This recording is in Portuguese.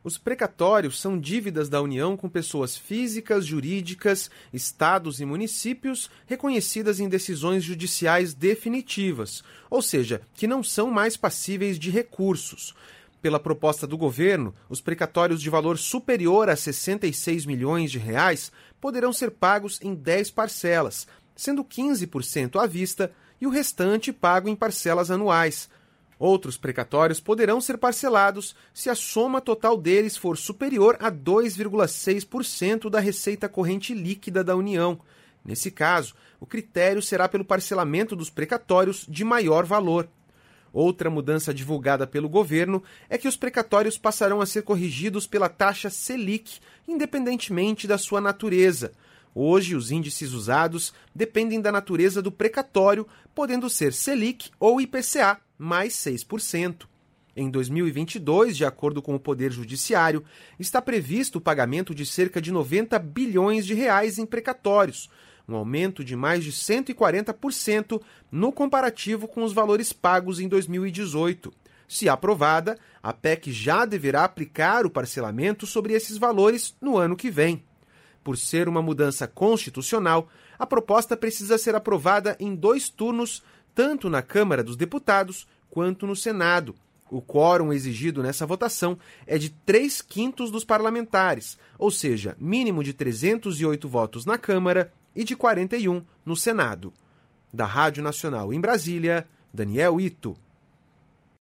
Os precatórios são dívidas da União com pessoas físicas, jurídicas, estados e municípios reconhecidas em decisões judiciais definitivas, ou seja, que não são mais passíveis de recursos. Pela proposta do governo, os precatórios de valor superior a 66 milhões de reais poderão ser pagos em 10 parcelas, sendo 15% à vista e o restante pago em parcelas anuais. Outros precatórios poderão ser parcelados se a soma total deles for superior a 2,6% da receita corrente líquida da União. Nesse caso, o critério será pelo parcelamento dos precatórios de maior valor. Outra mudança divulgada pelo governo é que os precatórios passarão a ser corrigidos pela taxa Selic, independentemente da sua natureza. Hoje, os índices usados dependem da natureza do precatório, podendo ser Selic ou IPCA, mais 6%. Em 2022, de acordo com o Poder Judiciário, está previsto o pagamento de cerca de 90 bilhões de reais em precatórios, um aumento de mais de 140% no comparativo com os valores pagos em 2018. Se aprovada, a PEC já deverá aplicar o parcelamento sobre esses valores no ano que vem. Por ser uma mudança constitucional, a proposta precisa ser aprovada em 2 turnos, tanto na Câmara dos Deputados quanto no Senado. O quórum exigido nessa votação é de 3/5 dos parlamentares, ou seja, mínimo de 308 votos na Câmara e de 41 no Senado. Da Rádio Nacional em Brasília, Daniel Ito.